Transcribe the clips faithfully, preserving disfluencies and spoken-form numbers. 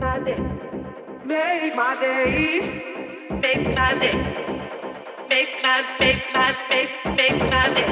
my day, make my day, make my day, make my, make my, make, make my day.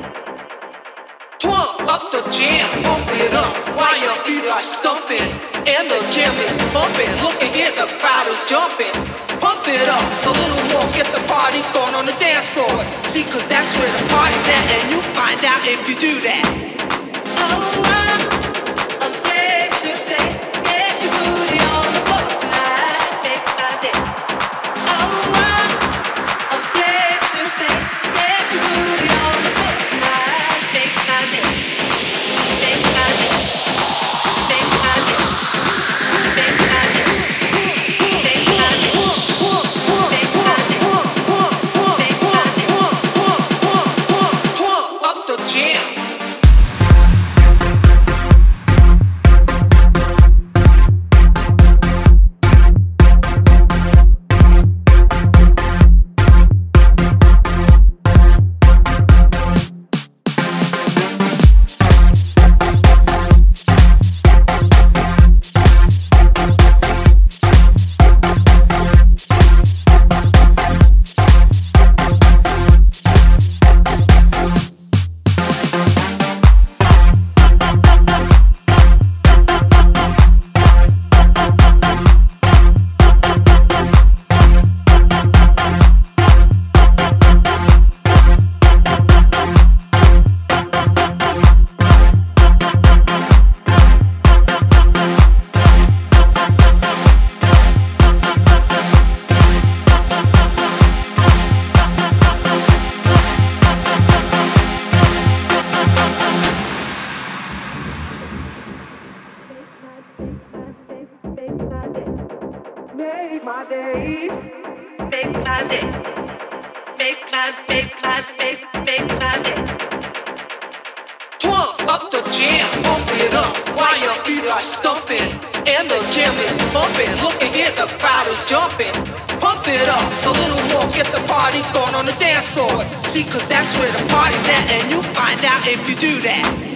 Pump up the jam, pump it up while your feet are stumping. And the jam is bumping, looking here, the crowd is jumping. Pump it up a little more, get the party going on the dance floor. See, cause that's where the party's at, and you find out if you do that. Oh, I'm a place to stay, get your booty on the floor tonight, make my day. Oh, I'm a place to stay, get your booty on the floor tonight, make my day. Make my day. Make my day. Make my day. Make my day. Make my day. Make my day. Pump up the jam. Make my day, make my day, make my, make my, make, make my day. Pump up the jam, pump it up while your feet are stumping. And the jam is bumping, looking here, the crowd is jumping. Pump it up a little more, get the party going on the dance floor. See, cause that's where the party's at, and you find out if you do that.